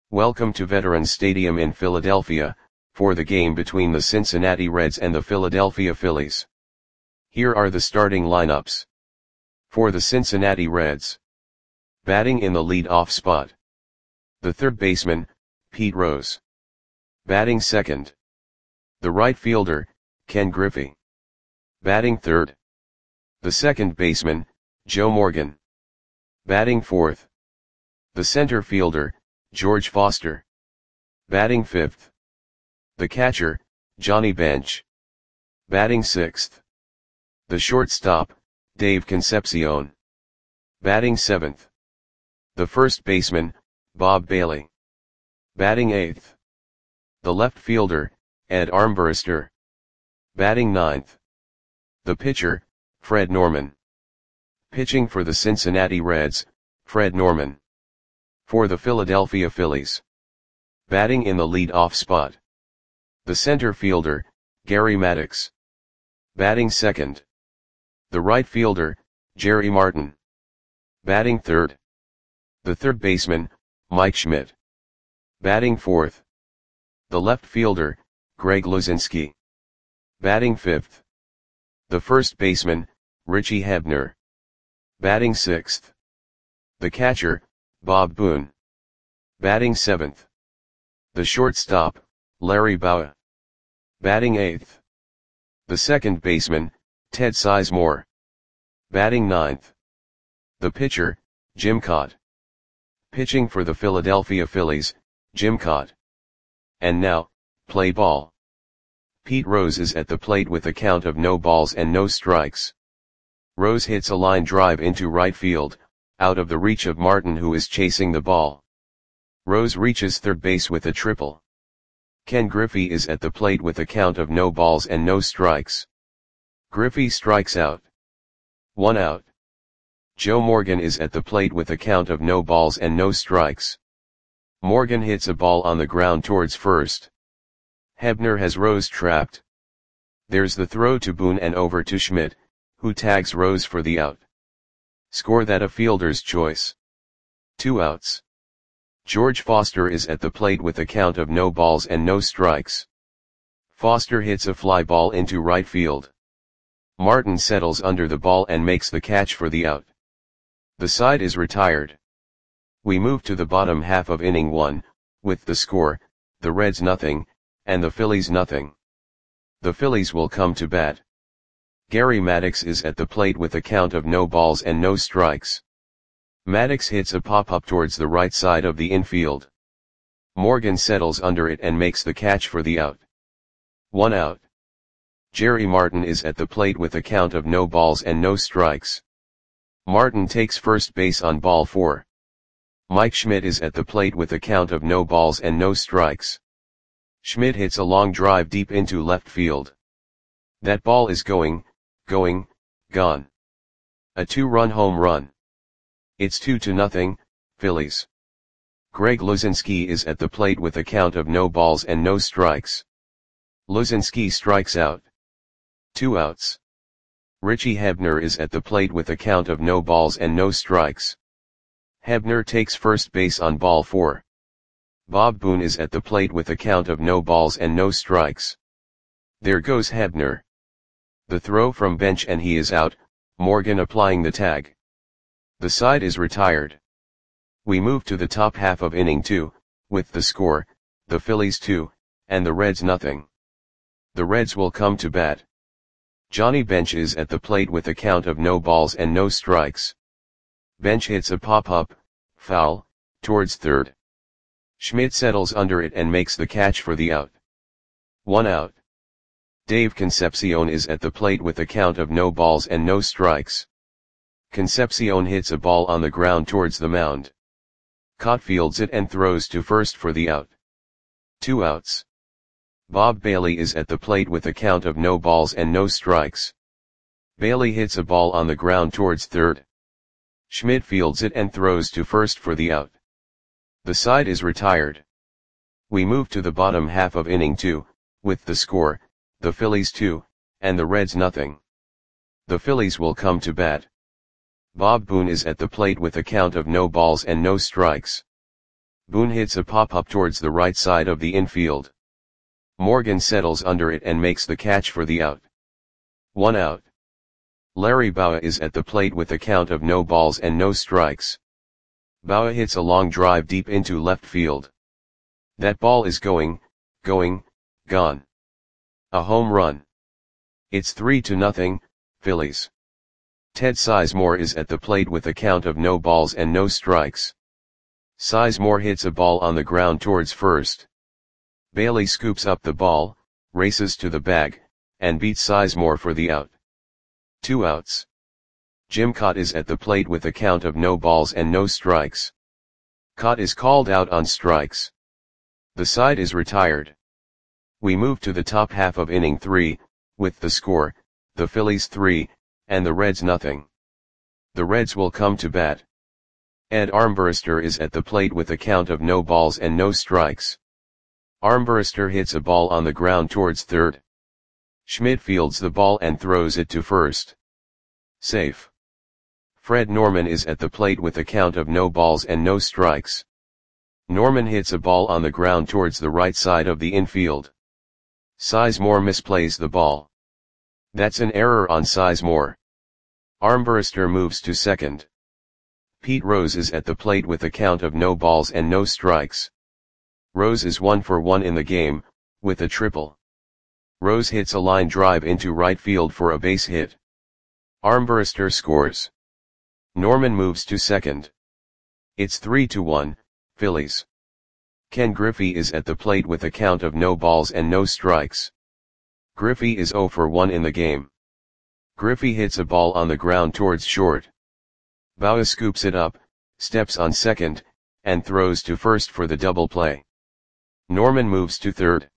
Welcome to Veterans Stadium in Philadelphia, for the game between the Cincinnati Reds and the Philadelphia Phillies. Here are the starting lineups. For the Cincinnati Reds. Batting in the lead-off spot. The third baseman, Pete Rose. Batting second. The right fielder, Ken Griffey. Batting third. The second baseman, Joe Morgan. Batting fourth. The center fielder, George Foster. Batting fifth. The catcher, Johnny Bench. Batting sixth. The shortstop, Dave Concepcion. Batting seventh. The first baseman, Bob Bailey. Batting eighth. The left fielder, Ed Armbruster. Batting ninth. The pitcher, Fred Norman. Pitching for the Cincinnati Reds, Fred Norman. For the Philadelphia Phillies. Batting in the lead-off spot. The center fielder, Gary Maddox. Batting second. The right fielder, Jerry Martin. Batting third. The third baseman, Mike Schmidt. Batting fourth. The left fielder, Greg Luzinski. Batting fifth. The first baseman, Richie Hebner. Batting sixth. The catcher, Bob Boone. Batting seventh. The shortstop, Larry Bowa. Batting eighth. The second baseman, Ted Sizemore. Batting ninth. The pitcher, Jim Kaat. Pitching for the Philadelphia Phillies, Jim Kaat. And now, play ball. Pete Rose is at the plate with a count of no balls and no strikes. Rose hits a line drive into right field, out of the reach of Martin, who is chasing the ball. Rose reaches third base with a triple. Ken Griffey is at the plate with a count of no balls and no strikes. Griffey strikes out. 1 out. Joe Morgan is at the plate with a count of no balls and no strikes. Morgan hits a ball on the ground towards first. Hebner has Rose trapped. There's the throw to Boone and over to Schmidt, who tags Rose for the out. Score that a fielder's choice. 2 outs. George Foster is at the plate with a count of no balls and no strikes. Foster hits a fly ball into right field. Martin settles under the ball and makes the catch for the out. The side is retired. We move to the bottom half of inning 1, with the score, the Reds nothing, and the Phillies nothing. The Phillies will come to bat. Gary Maddox is at the plate with a count of no balls and no strikes. Maddox hits a pop-up towards the right side of the infield. Morgan settles under it and makes the catch for the out. 1 out. Jerry Martin is at the plate with a count of no balls and no strikes. Martin takes first base on ball 4. Mike Schmidt is at the plate with a count of no balls and no strikes. Schmidt hits a long drive deep into left field. That ball is gone. A 2-run home run. It's 2-0, Phillies. Greg Luzinski is at the plate with a count of no balls and no strikes. Luzinski strikes out. 2 outs. Richie Hebner is at the plate with a count of no balls and no strikes. Hebner takes first base on ball 4. Bob Boone is at the plate with a count of no balls and no strikes. There goes Hebner. The throw from Bench and he is out, Morgan applying the tag. The side is retired. We move to the top half of inning 2, with the score, the Phillies 2, and the Reds nothing. The Reds will come to bat. Johnny Bench is at the plate with a count of no balls and no strikes. Bench hits a pop-up, foul, towards third. Schmidt settles under it and makes the catch for the out. 1 out. Dave Concepcion is at the plate with a count of no balls and no strikes. Concepcion hits a ball on the ground towards the mound. Kaat fields it and throws to first for the out. 2 outs. Bob Bailey is at the plate with a count of no balls and no strikes. Bailey hits a ball on the ground towards third. Schmidt fields it and throws to first for the out. The side is retired. We move to the bottom half of inning 2, with the score, the Phillies 2, and the Reds nothing. The Phillies will come to bat. Bob Boone is at the plate with a count of no balls and no strikes. Boone hits a pop-up towards the right side of the infield. Morgan settles under it and makes the catch for the out. 1 out. Larry Bowa is at the plate with a count of no balls and no strikes. Bowa hits a long drive deep into left field. That ball is gone. A home run. It's 3-0, Phillies. Ted Sizemore is at the plate with a count of no balls and no strikes. Sizemore hits a ball on the ground towards first. Bailey scoops up the ball, races to the bag, and beats Sizemore for the out. 2 outs. Jim Kaat is at the plate with a count of no balls and no strikes. Kaat is called out on strikes. The side is retired. We move to the top half of inning 3, with the score, the Phillies 3, and the Reds nothing. The Reds will come to bat. Ed Armbruster is at the plate with a count of no balls and no strikes. Armbruster hits a ball on the ground towards third. Schmidt fields the ball and throws it to first. Safe. Fred Norman is at the plate with a count of no balls and no strikes. Norman hits a ball on the ground towards the right side of the infield. Sizemore misplays the ball. That's an error on Sizemore. Armbruster moves to second. Pete Rose is at the plate with a count of no balls and no strikes. Rose is 1 for 1 in the game, with a triple. Rose hits a line drive into right field for a base hit. Armbruster scores. Norman moves to second. It's 3-1, Phillies. Ken Griffey is at the plate with a count of no balls and no strikes. Griffey is 0 for 1 in the game. Griffey hits a ball on the ground towards short. Bowa scoops it up, steps on second, and throws to first for the double play. Norman moves to third.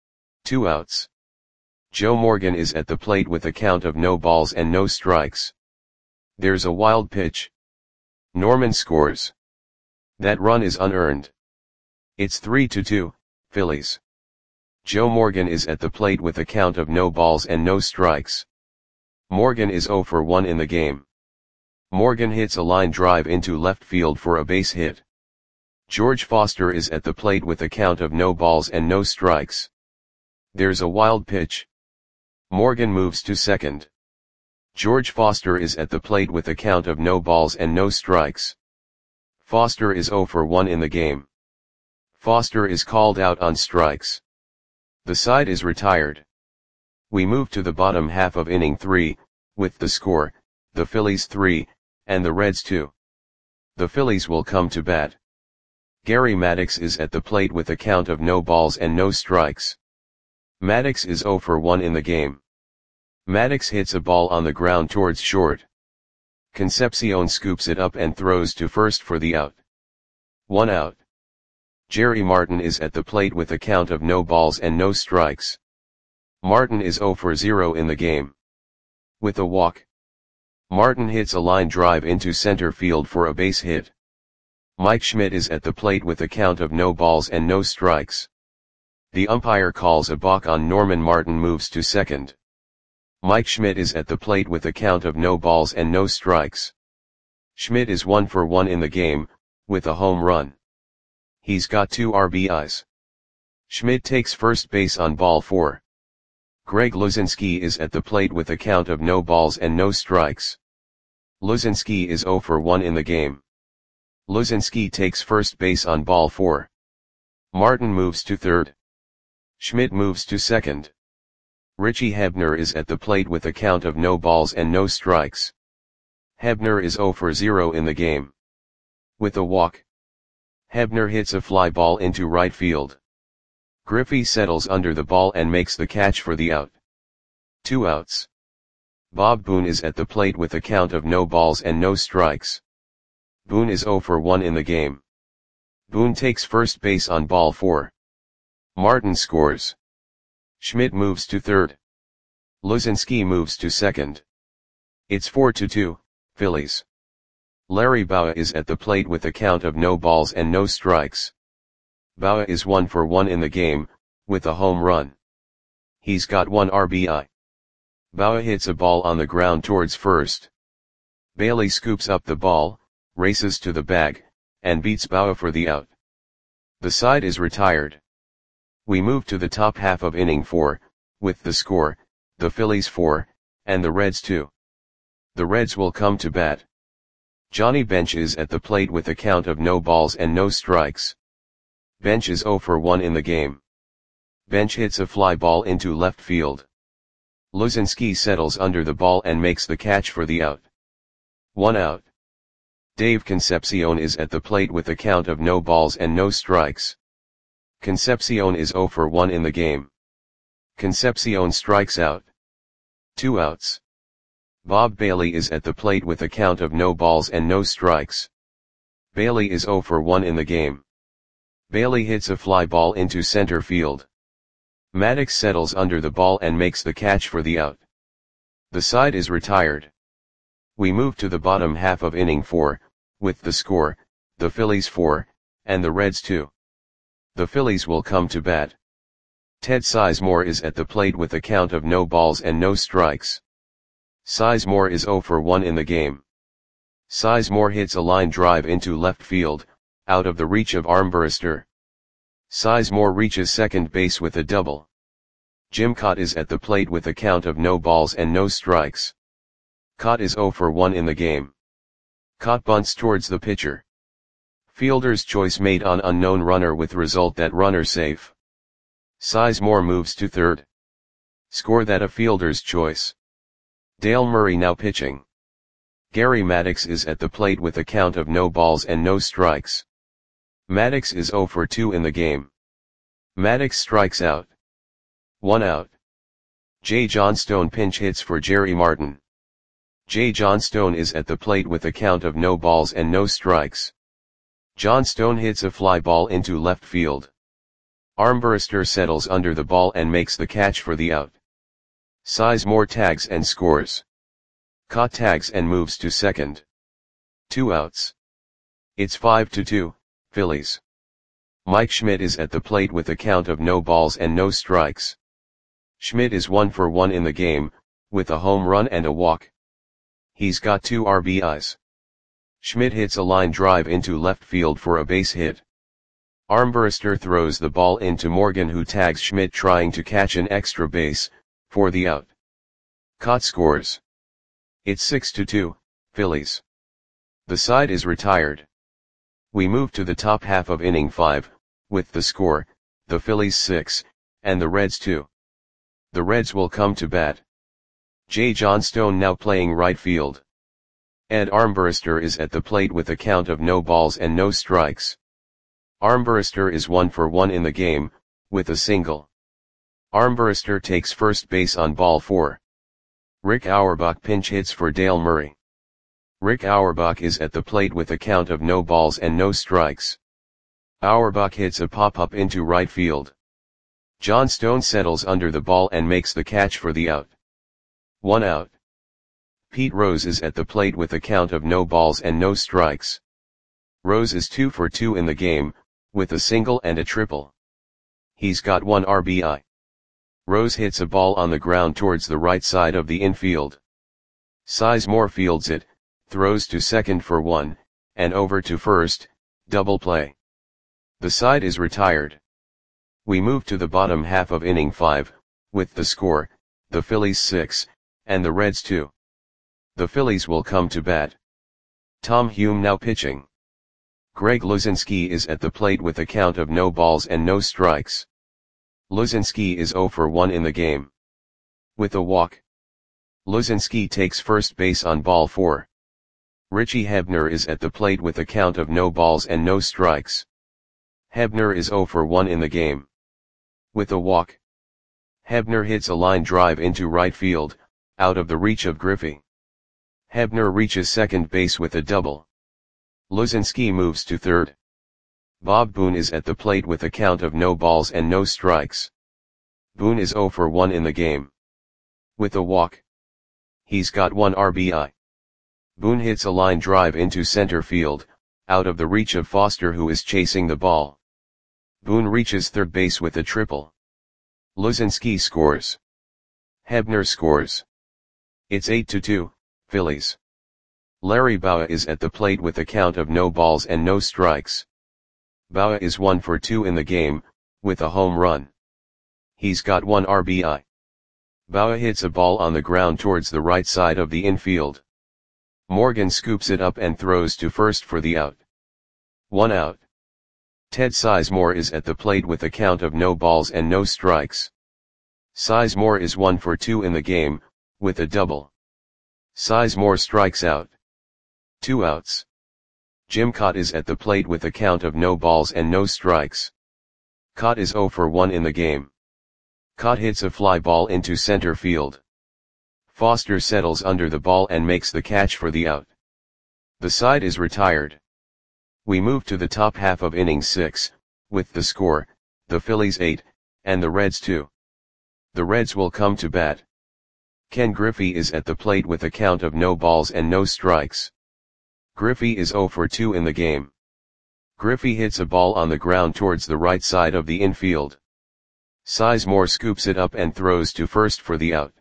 2 outs. Joe Morgan is at the plate with a count of no balls and no strikes. There's a wild pitch. Norman scores. That run is unearned. It's 3-2, Phillies. Joe Morgan is at the plate with a count of no balls and no strikes. Morgan is 0 for 1 in the game. Morgan hits a line drive into left field for a base hit. George Foster is at the plate with a count of no balls and no strikes. There's a wild pitch. Morgan moves to second. George Foster is at the plate with a count of no balls and no strikes. Foster is 0 for 1 in the game. Foster is called out on strikes. The side is retired. We move to the bottom half of inning 3, with the score, the Phillies 3, and the Reds 2. The Phillies will come to bat. Gary Maddox is at the plate with a count of no balls and no strikes. Maddox is 0 for 1 in the game. Maddox hits a ball on the ground towards short. Concepcion scoops it up and throws to first for the out. 1 out. Jerry Martin is at the plate with a count of no balls and no strikes. Martin is 0 for 0 in the game. With a walk. Martin hits a line drive into center field for a base hit. Mike Schmidt is at the plate with a count of no balls and no strikes. The umpire calls a balk on Norman. Martin moves to second. Mike Schmidt is at the plate with a count of no balls and no strikes. Schmidt is 1 for 1 in the game, with a home run. He's got 2 RBIs. Schmidt takes first base on ball 4. Greg Luzinski is at the plate with a count of no balls and no strikes. Luzinski is 0 for 1 in the game. Luzinski takes first base on ball 4. Martin moves to third. Schmidt moves to second. Richie Hebner is at the plate with a count of no balls and no strikes. Hebner is 0 for 0 in the game. With a walk. Hebner hits a fly ball into right field. Griffey settles under the ball and makes the catch for the out. 2 outs. Bob Boone is at the plate with a count of no balls and no strikes. Boone is 0 for 1 in the game. Boone takes first base on ball 4. Martin scores. Schmidt moves to third. Luzinski moves to second. It's 4-2, Phillies. Larry Bowa is at the plate with a count of no balls and no strikes. Bowa is 1 for 1 in the game, with a home run. He's got 1 RBI. Bowa hits a ball on the ground towards first. Bailey scoops up the ball, races to the bag, and beats Bowa for the out. The side is retired. We move to the top half of inning 4, with the score, the Phillies 4, and the Reds 2. The Reds will come to bat. Johnny Bench is at the plate with a count of no balls and no strikes. Bench is 0 for 1 in the game. Bench hits a fly ball into left field. Luzinski settles under the ball and makes the catch for the out. 1 out. Dave Concepcion is at the plate with a count of no balls and no strikes. Concepcion is 0 for 1 in the game. Concepcion strikes out. 2 outs. Bob Bailey is at the plate with a count of no balls and no strikes. Bailey is 0 for 1 in the game. Bailey hits a fly ball into center field. Maddox settles under the ball and makes the catch for the out. The side is retired. We move to the bottom half of inning 4, with the score, the Phillies 4, and the Reds 2. The Phillies will come to bat. Ted Sizemore is at the plate with a count of no balls and no strikes. Sizemore is 0 for 1 in the game. Sizemore hits a line drive into left field, out of the reach of Armbruster. Sizemore reaches second base with a double. Jim Kaat is at the plate with a count of no balls and no strikes. Kaat is 0 for 1 in the game. Kaat bunts towards the pitcher. Fielder's choice made on unknown runner with result that runner safe. Sizemore moves to third. Score that a fielder's choice. Dale Murray now pitching. Gary Maddox is at the plate with a count of no balls and no strikes. Maddox is 0 for 2 in the game. Maddox strikes out. 1 out. Jay Johnstone pinch hits for Jerry Martin. Jay Johnstone is at the plate with a count of no balls and no strikes. Johnstone hits a fly ball into left field. Armbruster settles under the ball and makes the catch for the out. Sizemore tags and scores. Kaat tags and moves to second. 2 outs. It's 5-2, Phillies. Mike Schmidt is at the plate with a count of no balls and no strikes. Schmidt is 1 for 1 in the game, with a home run and a walk. He's got 2 RBIs. Schmidt hits a line drive into left field for a base hit. Armbruster throws the ball into Morgan, who tags Schmidt trying to catch an extra base, for the out. Kaat scores. It's 6-2, Phillies. The side is retired. We move to the top half of inning 5, with the score, the Phillies 6, and the Reds 2. The Reds will come to bat. Jay Johnstone now playing right field. Ed Armbruster is at the plate with a count of no balls and no strikes. Armbruster is 1 for 1 in the game, with a single. Armbruster takes first base on ball 4. Rick Auerbach pinch hits for Dale Murray. Rick Auerbach is at the plate with a count of no balls and no strikes. Auerbach hits a pop-up into right field. Johnstone settles under the ball and makes the catch for the out. 1 out. Pete Rose is at the plate with a count of no balls and no strikes. Rose is 2 for 2 in the game, with a single and a triple. He's got 1 RBI. Rose hits a ball on the ground towards the right side of the infield. Sizemore fields it, throws to second for 1, and over to first, double play. The side is retired. We move to the bottom half of inning 5, with the score, the Phillies 6, and the Reds 2. The Phillies will come to bat. Tom Hume now pitching. Greg Luzinski is at the plate with a count of no balls and no strikes. Luzinski is 0 for 1 in the game. With a walk. Luzinski takes first base on ball 4. Richie Hebner is at the plate with a count of no balls and no strikes. Hebner is 0 for 1 in the game. With a walk. Hebner hits a line drive into right field, out of the reach of Griffey. Hebner reaches second base with a double. Luzinski moves to third. Bob Boone is at the plate with a count of no balls and no strikes. Boone is 0 for 1 in the game. With a walk. He's got 1 RBI. Boone hits a line drive into center field, out of the reach of Foster, who is chasing the ball. Boone reaches third base with a triple. Luzinski scores. Hebner scores. It's 8-2, Phillies. Larry Bowa is at the plate with a count of no balls and no strikes. Bauer is 1 for 2 in the game, with a home run. He's got 1 RBI. Bauer hits a ball on the ground towards the right side of the infield. Morgan scoops it up and throws to first for the out. 1 out. Ted Sizemore is at the plate with a count of no balls and no strikes. Sizemore is 1 for 2 in the game, with a double. Sizemore strikes out. 2 outs. Jim Kaat is at the plate with a count of no balls and no strikes. Kaat is 0 for 1 in the game. Kaat hits a fly ball into center field. Foster settles under the ball and makes the catch for the out. The side is retired. We move to the top half of inning 6, with the score, the Phillies 8, and the Reds 2. The Reds will come to bat. Ken Griffey is at the plate with a count of no balls and no strikes. Griffey is 0 for 2 in the game. Griffey hits a ball on the ground towards the right side of the infield. Sizemore scoops it up and throws to first for the out.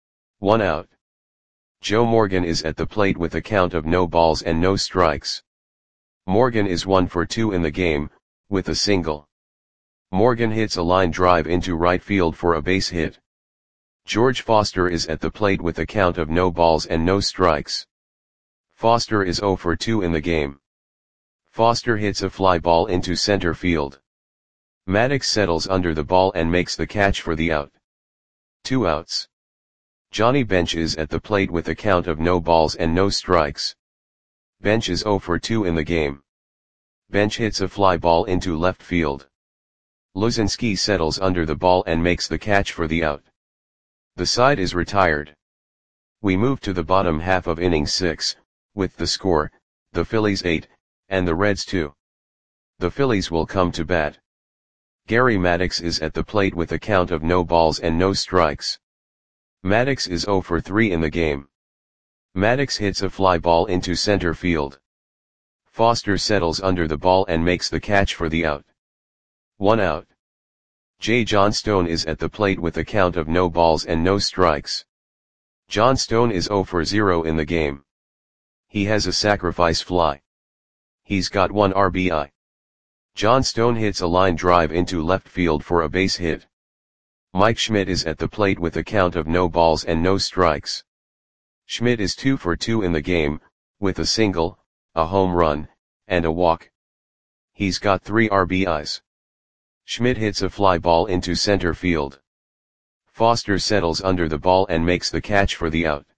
1 out. Joe Morgan is at the plate with a count of no balls and no strikes. Morgan is 1 for 2 in the game, with a single. Morgan hits a line drive into right field for a base hit. George Foster is at the plate with a count of no balls and no strikes. Foster is 0 for 2 in the game. Foster hits a fly ball into center field. Maddox settles under the ball and makes the catch for the out. 2 outs. Johnny Bench is at the plate with a count of no balls and no strikes. Bench is 0 for 2 in the game. Bench hits a fly ball into left field. Luzinski settles under the ball and makes the catch for the out. The side is retired. We move to the bottom half of inning 6, with the score, the Phillies 8, and the Reds 2. The Phillies will come to bat. Gary Maddox is at the plate with a count of no balls and no strikes. Maddox is 0 for 3 in the game. Maddox hits a fly ball into center field. Foster settles under the ball and makes the catch for the out. 1 out. J. Johnstone is at the plate with a count of no balls and no strikes. Johnstone is 0 for 0 in the game. He has a sacrifice fly. He's got 1 RBI. Johnstone hits a line drive into left field for a base hit. Mike Schmidt is at the plate with a count of no balls and no strikes. Schmidt is 2 for 2 in the game, with a single, a home run, and a walk. He's got 3 RBIs. Schmidt hits a fly ball into center field. Foster settles under the ball and makes the catch for the out.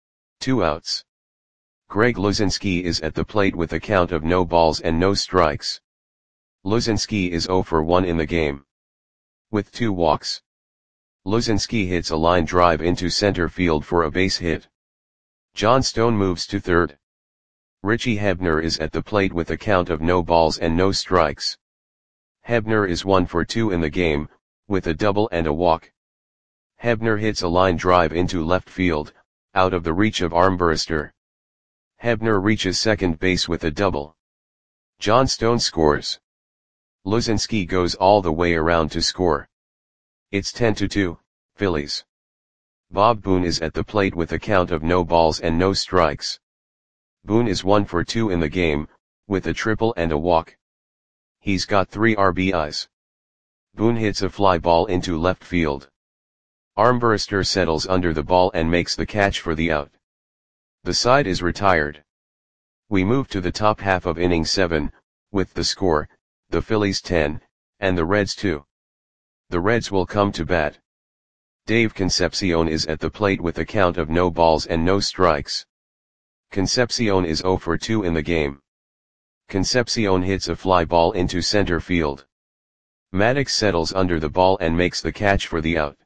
2 outs. Greg Luzinski is at the plate with a count of no balls and no strikes. Luzinski is 0 for 1 in the game. With 2 walks. Luzinski hits a line drive into center field for a base hit. Johnstone moves to third. Richie Hebner is at the plate with a count of no balls and no strikes. Hebner is 1 for 2 in the game, with a double and a walk. Hebner hits a line drive into left field, out of the reach of Armbruster. Hebner reaches second base with a double. Johnstone scores. Luzinski goes all the way around to score. It's 10-2, Phillies. Bob Boone is at the plate with a count of no balls and no strikes. Boone is 1 for 2 in the game, with a triple and a walk. He's got 3 RBIs. Boone hits a fly ball into left field. Armbruster settles under the ball and makes the catch for the out. The side is retired. We move to the top half of inning 7, with the score, the Phillies 10, and the Reds 2. The Reds will come to bat. Dave Concepcion is at the plate with a count of no balls and no strikes. Concepcion is 0 for 2 in the game. Concepcion hits a fly ball into center field. Maddox settles under the ball and makes the catch for the out.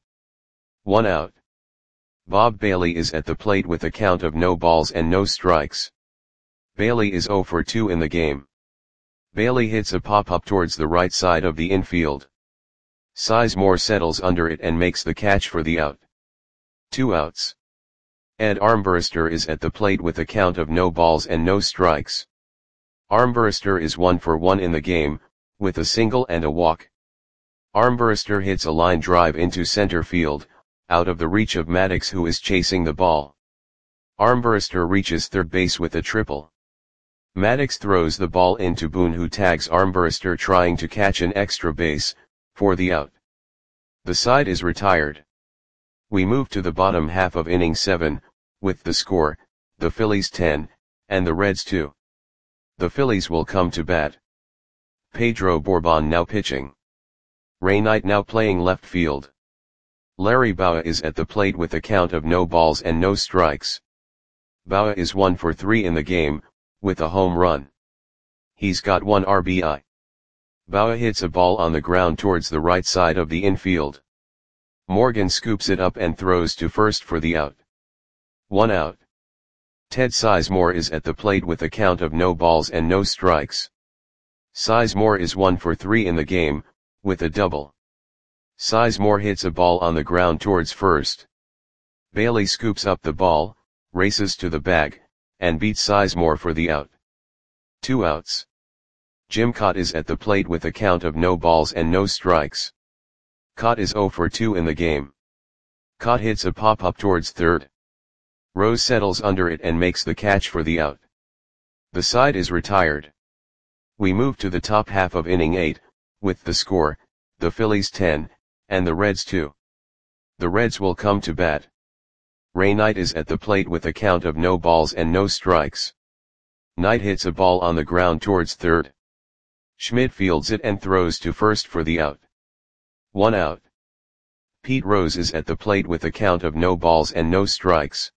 1 out. Bob Bailey is at the plate with a count of no balls and no strikes. Bailey is 0 for 2 in the game. Bailey hits a pop-up towards the right side of the infield. Sizemore settles under it and makes the catch for the out. 2 outs. Ed Armbruster is at the plate with a count of no balls and no strikes. Armbruster is 1 for 1 in the game, with a single and a walk. Armbruster hits a line drive into center field, out of the reach of Maddox who is chasing the ball. Armbruster reaches third base with a triple. Maddox throws the ball into Boone, who tags Armbruster trying to catch an extra base, for the out. The side is retired. We move to the bottom half of inning 7, with the score, the Phillies 10, and the Reds 2. The Phillies will come to bat. Pedro Borbon now pitching. Ray Knight now playing left field. Larry Bowa is at the plate with a count of no balls and no strikes. Bowa is 1 for 3 in the game, with a home run. He's got 1 RBI. Bowa hits a ball on the ground towards the right side of the infield. Morgan scoops it up and throws to first for the out. 1 out. Ted Sizemore is at the plate with a count of no balls and no strikes. Sizemore is 1 for 3 in the game, with a double. Sizemore hits a ball on the ground towards first. Bailey scoops up the ball, races to the bag, and beats Sizemore for the out. 2 outs. Jim Kaat is at the plate with a count of no balls and no strikes. Kaat is 0 for 2 in the game. Kaat hits a pop-up towards third. Rose settles under it and makes the catch for the out. The side is retired. We move to the top half of inning 8, with the score, the Phillies 10, and the Reds 2. The Reds will come to bat. Ray Knight is at the plate with a count of no balls and no strikes. Knight hits a ball on the ground towards third. Schmidt fields it and throws to first for the out. 1 out. Pete Rose is at the plate with a count of no balls and no strikes.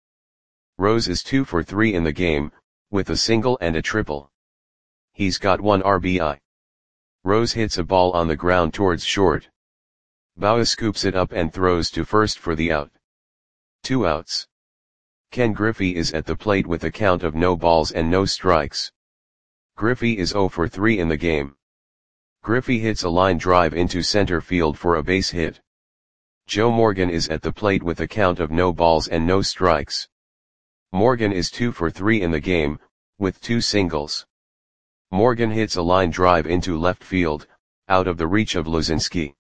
Rose is 2 for 3 in the game, with a single and a triple. He's got 1 RBI. Rose hits a ball on the ground towards short. Bowa scoops it up and throws to first for the out. 2 outs. Ken Griffey is at the plate with a count of no balls and no strikes. Griffey is 0 for 3 in the game. Griffey hits a line drive into center field for a base hit. Joe Morgan is at the plate with a count of no balls and no strikes. Morgan is 2 for 3 in the game, with 2 singles. Morgan hits a line drive into left field, out of the reach of Luzinski.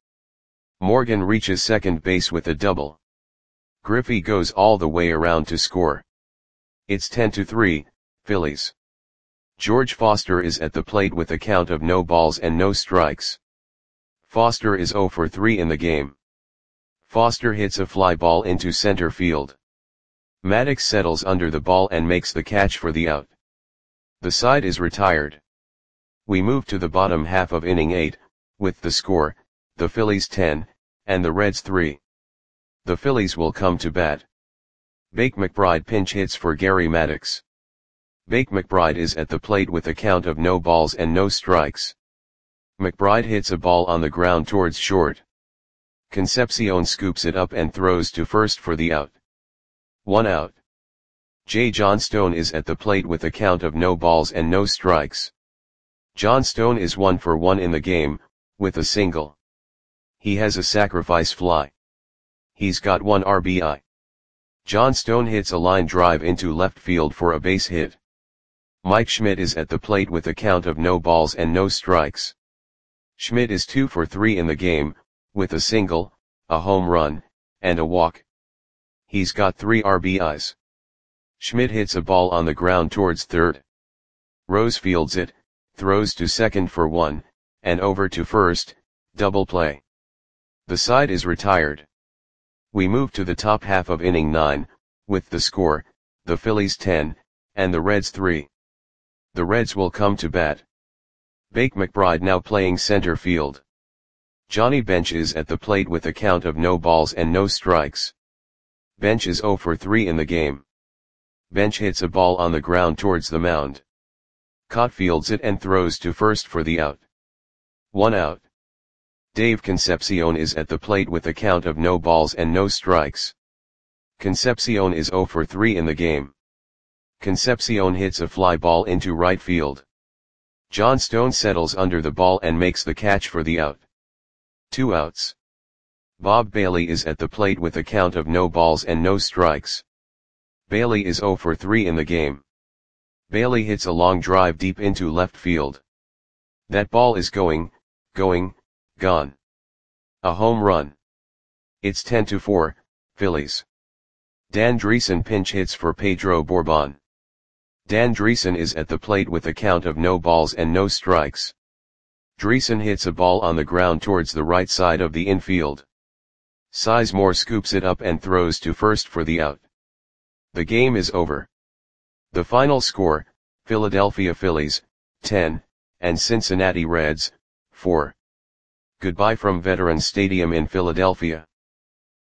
Morgan reaches second base with a double. Griffey goes all the way around to score. It's 10-3, Phillies. George Foster is at the plate with a count of no balls and no strikes. Foster is 0 for 3 in the game. Foster hits a fly ball into center field. Maddox settles under the ball and makes the catch for the out. The side is retired. We move to the bottom half of inning 8, with the score, the Phillies 10, and the Reds 3. The Phillies will come to bat. Bake McBride pinch hits for Gary Maddox. Bake McBride is at the plate with a count of no balls and no strikes. McBride hits a ball on the ground towards short. Concepcion scoops it up and throws to first for the out. 1 out. Jay Johnstone is at the plate with a count of no balls and no strikes. Johnstone is 1 for 1 in the game, with a single. He has a sacrifice fly. He's got 1 RBI. Johnstone hits a line drive into left field for a base hit. Mike Schmidt is at the plate with a count of no balls and no strikes. Schmidt is 2 for 3 in the game, with a single, a home run, and a walk. He's got 3 RBIs. Schmidt hits a ball on the ground towards third. Rose fields it, throws to second for 1, and over to first, double play. The side is retired. We move to the top half of inning 9, with the score, the Phillies 10, and the Reds 3. The Reds will come to bat. Bake McBride now playing center field. Johnny Bench is at the plate with a count of no balls and no strikes. Bench is 0 for 3 in the game. Bench hits a ball on the ground towards the mound. Kaat fields it and throws to first for the out. 1 out. Dave Concepcion is at the plate with a count of no balls and no strikes. Concepcion is 0 for 3 in the game. Concepcion hits a fly ball into right field. Johnstone settles under the ball and makes the catch for the out. 2 outs. Bob Bailey is at the plate with a count of no balls and no strikes. Bailey is 0 for 3 in the game. Bailey hits a long drive deep into left field. That ball is gone. A home run. It's 10-4, Phillies. Dan Dreesen pinch hits for Pedro Borbon. Dan Driessen is at the plate with a count of no balls and no strikes. Driessen hits a ball on the ground towards the right side of the infield. Sizemore scoops it up and throws to first for the out. The game is over. The final score, Philadelphia Phillies, 10, and Cincinnati Reds, 4. Goodbye from Veterans Stadium in Philadelphia.